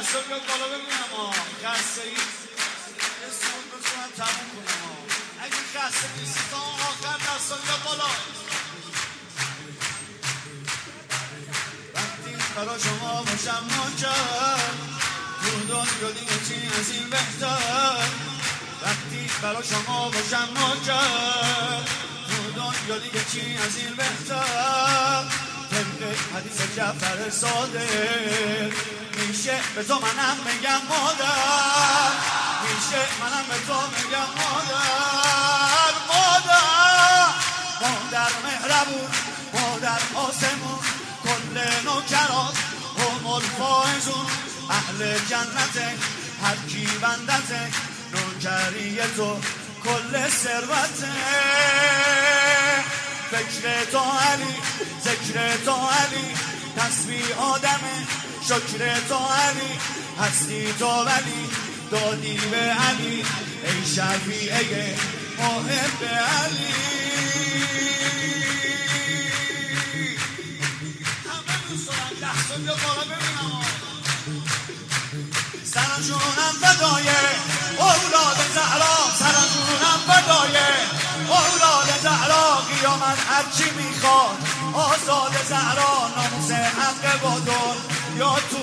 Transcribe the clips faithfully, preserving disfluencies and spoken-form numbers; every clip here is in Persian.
دست رو بیاد بالا ببینم ها خسته ای اسمون بتونم تموم کنم ها اگه خسته نیستی تا آخر دست رو بیاد بالا وقتی برا شما باشم نوکر تو دنیا دیگه چی از این بهتر وقتی برا شما باشم نوکر تو دنیا دیگه چی از این بهتر طبق حدیث جعفر صادق میشه به تو منم میگم مادر میشه منم به تو میگم مادر مادر مادر مهربون مادر آسمون کل نوکرات هم الفائزون اهل جنته هر کی بندته نوکری تو کل ثروته فکر تو علی ذکر تو علی تسبیح آدمه شکر تو علی هستی تو ولی دادی به علی ای شفیعه محب علی همه دوست دارم لحظه بیا بالا ببینم سرانجونم فدای اولاد زهرا سرانجونم فدای اولاد زهرا قیامت هرچی میخواد آزاد زهرا ناموس حق بادر یا تو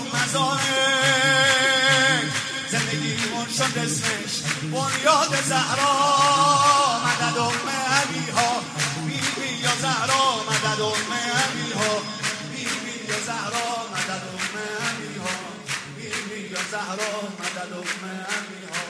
مزاره زندگیمون شد اسمش بنیاد زهرا مدد ام علی ها بی بی یا زهرا مدد ام علی ها بی بی یا زهرا مدد ام علی ها بی بی یا زهرا مدد ام علی ها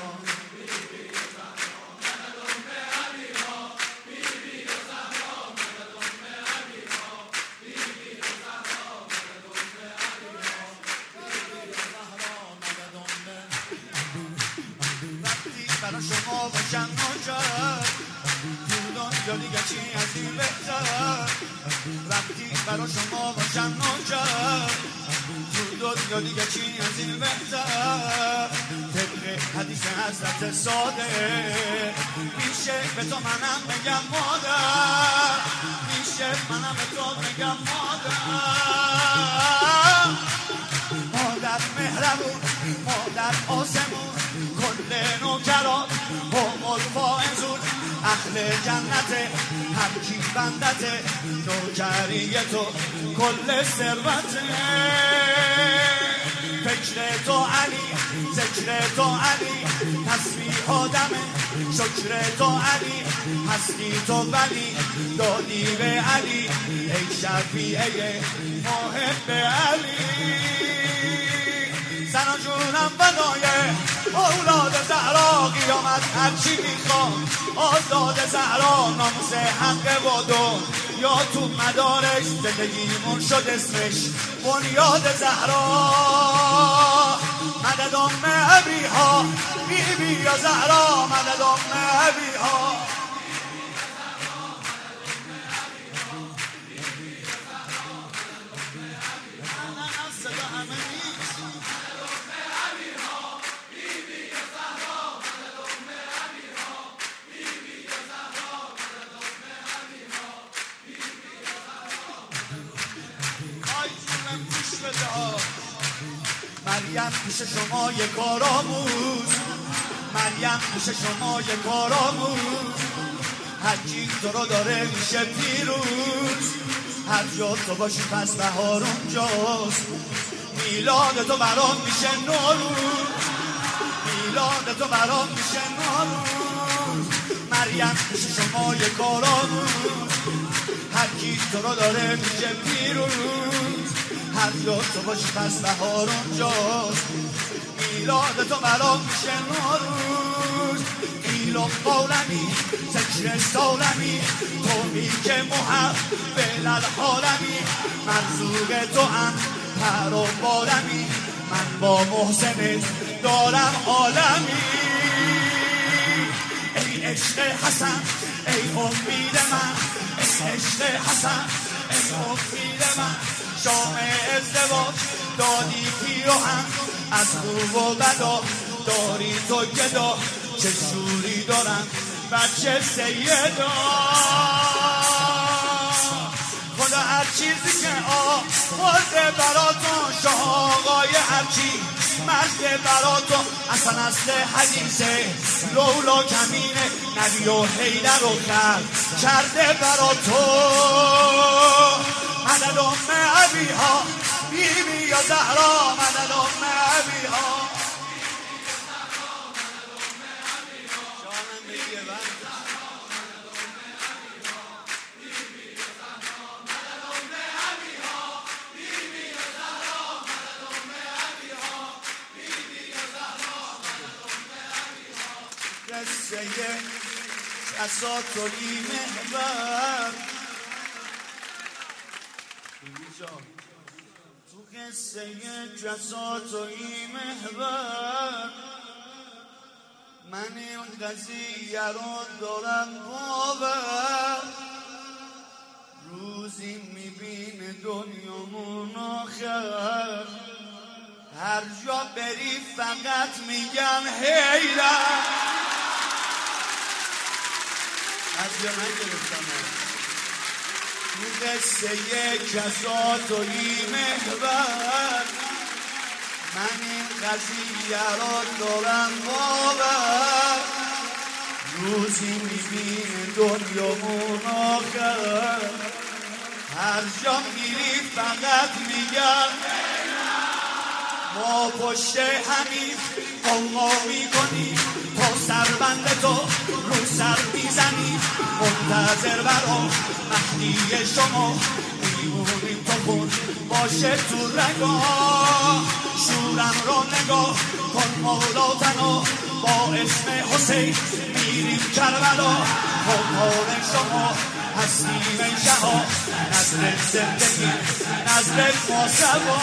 برا شما باشم نوکر تو دنیا دیگه چی از این بهتر وقتی برا شما باشم نوکر تو دنیا دیگه چی از این بهتر طبق حدیث حضرت صادق میشه به تو منم بگم مادر میشه منم به تو بگم مادر مادر مهربون مادر آسمون کل نوکرات هم الفائزون اهل جنته هر کی بندته نوکری تو کل ثروته فکر تو علی ذکر تو علی تسبیح آدمه شکر تو علی هستی تو ولی دادی به علی ای شفیعه محب علی سرانجونم فدای اولاد زهرا قیامت هرچی میخواد آزاد زهرا ناموس حق بادر یا تو مدارش زندگیمون شد اسمش بنیاد زهرا مدد ام ابی ها بی بی یا زهرا مدد ام ابی ها مریم پیش شما یک کارآموز مریم پیش شما یک کارآموز هر کی تو رو داره میشه پیروز هر جا تو باشی پس بهار اونجاست میلاد تو برام میشه نوروز میلاد تو برام میشه نوروز مریم پیش شما یک کارآموز هر کی تو رو داره میشه پیروز هر جا تو باشی پس بهار اونجاست میلاد تو برام میشه نوروز ایلم قولمی ذکر سالمی تومی که محب بلالحالمی مرزوق تو هم پر و بالمی من با محسنت دارم عالمی ای عشق حسن ای امید من ای عشق حسن ای امید من شام ازدواج دادی پیراهن از خوب و بدا داری تو گدا چه شوری دارن بچه سیدا خدا هر چیزی که آورده براتون شاه آقای هرچی مرد برا تو اصلا اصل حدیثه لولا کمینه نبی و حیدر و خرد کرده برا تو مدد ام ابیها بیبی یا زهرا مدد ام ابیها قصه کساتوی محور تو قصه کساتوی محور من این قضیه رو دارم باور روزی میبینه دنیامون آخر هر جا بری فقط میگن حیدر از جا نگرفتم تو قصه کساتوی محور من این قضیه را دارم باور روزی میبینه دنیامون آخر هر جا میری فقط میگن ما پشت همین قوما میکنیم تا سربند تو رو سر میزنیم منتظر برا مهدی شما میمونیم تا خون باشه تو رگا شورم را نگاه کن مولا تنها با اسم حسین میریم کربلا خمار شما هستیم ای شها نزل زندگی نزل ماسبا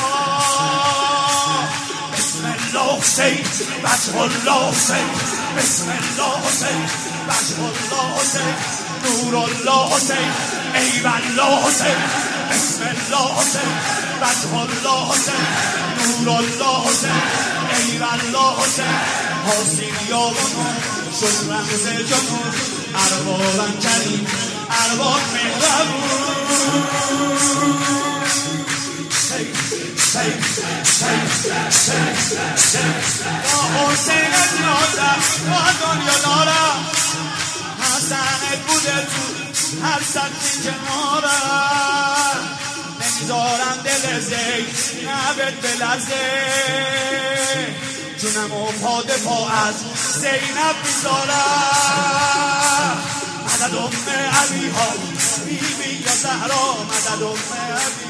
بسم الله حسین بسم الله حسین بسم الله حسین بسم الله حسین نور الله حسین ای والله حسین بسم الله حسین بسم الله حسین نور الله حسین ای والله حسین حسین یابانو شد رمز جمهور اربابم کریم ارباب مهربون سی سی سی سی با حسین نازم با دنیا دارم حسنت بوده تو هر سطحی کنارم نمیذارم دل زید نبت بلرزه جونم و پا دفاع از زینب میذارم مدد ام ابیها بیبی یا زهرا مدد ام ابیها